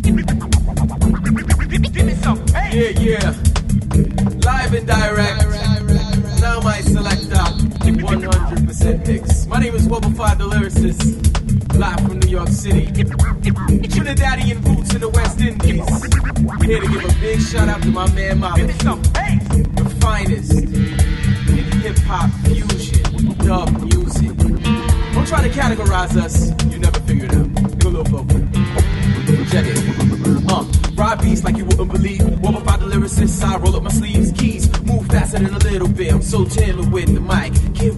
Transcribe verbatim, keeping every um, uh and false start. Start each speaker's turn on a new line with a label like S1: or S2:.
S1: Give me some. Hey. Yeah, yeah. Live and direct. Now my selector. one hundred percent mix. My name is Wobbuffad the Lyricist. Live from New York City. Trinidadian roots in the West Indies. Here to give a big shout out to my man Marvin. The finest in hip-hop fusion, dub music. Don't try to categorize us. You never figure it out. Go little vocal. Check it. Uh, ride beats like you wouldn't believe. Wobbuffad the Lyricist. I roll up my sleeves. Keys move faster than a little bit. I'm so timid with the mic. Give